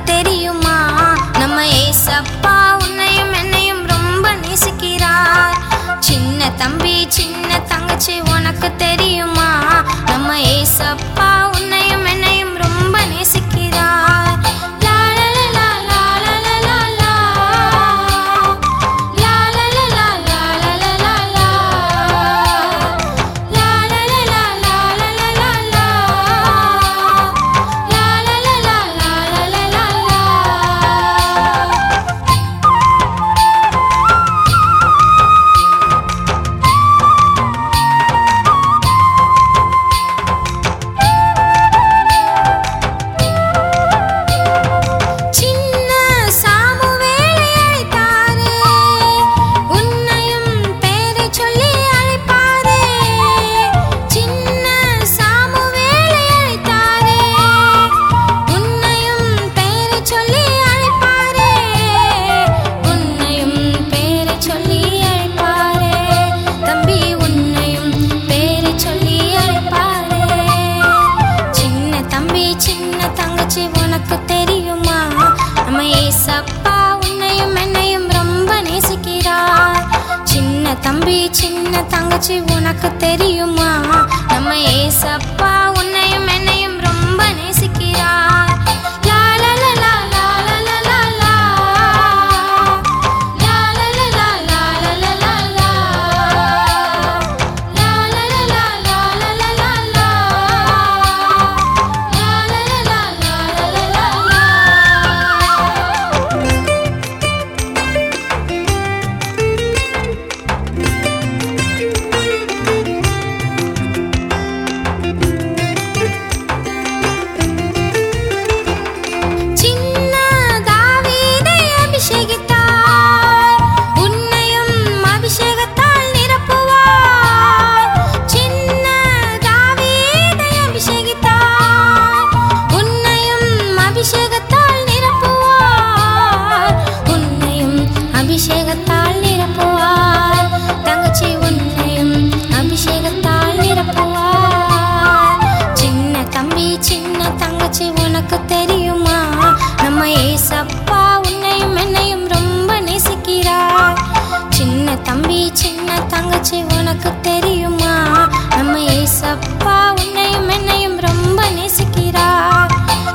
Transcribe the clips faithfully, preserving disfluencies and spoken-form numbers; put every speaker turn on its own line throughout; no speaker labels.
தெரியுமா? நம்ம ஏசப்பா உன்னையும் என்னையும் ரொம்ப நேசிக்கிறார். சின்ன தம்பி சின்ன தங்கச்சி உனக்கு தெரியுமா? நம்ம ஏசப்பா உன்னையும் என்னையும் ரொம்ப நேசிக்கிறார். உனக்கு தெரியுமா? நம்ம ஏசப்பா உன்னையும் என்னையும் ரொம்ப நேசிக்கிறார். சின்ன தம்பி சின்ன தங்கச்சி உனக்கு தெரியுமா? நம்ம ஏசப்பா உன்னையும் என்னையும் ரொம்ப நேசிக்கிறார். அபிஷேகத்தால் நிரப்புவார். தங்கச்சி உன்னையும் அபிஷேகத்தால் நிரப்புவார். சின்ன தம்பி சின்ன தங்கச்சி உனக்கு தெரியுமா? நம்ம ஏசப்பா உன்னையும் என்னையும் ரொம்ப நேசிக்கிறார். சின்ன தம்பி சின்ன தங்கச்சி உனக்கு தெரியுமா? நம்ம ஏசப்பா உன்னையும் என்னையும் ரொம்ப நேசிக்கிறார்.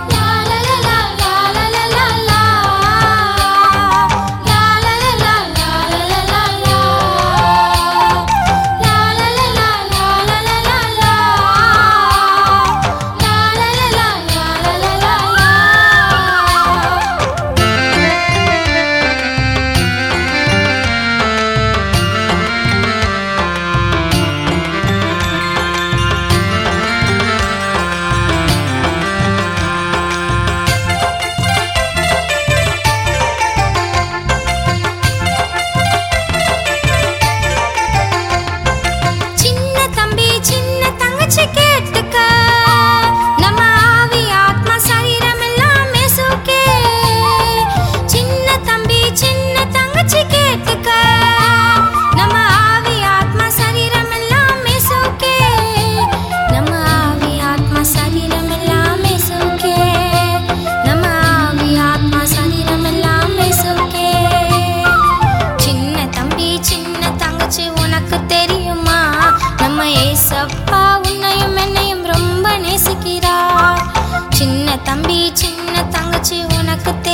உனக்கு தெரியுமா? நம்ம ஏசப்பா உன்னையும் என்னையும் ரொம்ப நேசிக்கிறார். சின்ன தம்பி சின்ன தங்கச்சி உனக்கு